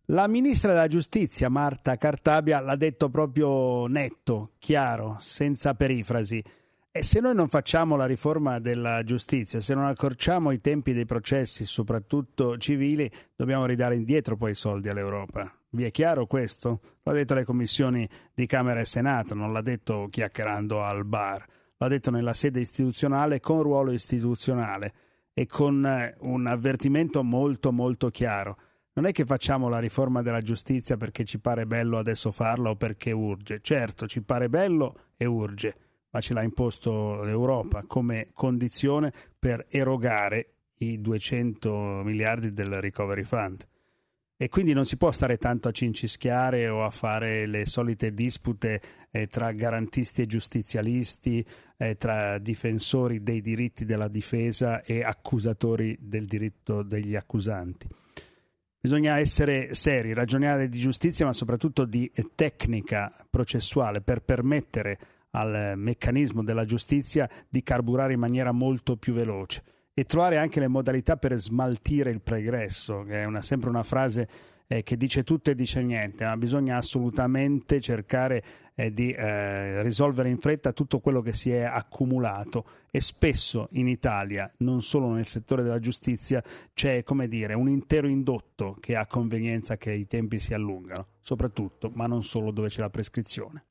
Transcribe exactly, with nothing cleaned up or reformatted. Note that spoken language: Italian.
La ministra della giustizia Marta Cartabia l'ha detto proprio netto, chiaro, senza perifrasi. E se noi non facciamo la riforma della giustizia, se non accorciamo i tempi dei processi, soprattutto civili, dobbiamo ridare indietro poi i soldi all'Europa. Vi è chiaro questo? L'ha detto le commissioni di Camera e Senato, non l'ha detto chiacchierando al bar. L'ha detto nella sede istituzionale con ruolo istituzionale e con un avvertimento molto molto chiaro. Non è che facciamo la riforma della giustizia perché ci pare bello adesso farla o perché urge. Certo, ci pare bello e urge, ma ce l'ha imposto l'Europa come condizione per erogare i duecento miliardi del Recovery Fund. E quindi non si può stare tanto a cincischiare o a fare le solite dispute eh, tra garantisti e giustizialisti, eh, tra difensori dei diritti della difesa e accusatori del diritto degli accusanti. Bisogna essere seri, ragionare di giustizia, ma soprattutto di tecnica processuale per permettere al meccanismo della giustizia di carburare in maniera molto più veloce e trovare anche le modalità per smaltire il pregresso, che è una, sempre una frase eh, che dice tutto e dice niente, ma bisogna assolutamente cercare eh, di eh, risolvere in fretta tutto quello che si è accumulato e spesso in Italia, non solo nel settore della giustizia, c'è, come dire, un intero indotto che ha convenienza che i tempi si allungano, soprattutto, ma non solo dove c'è la prescrizione.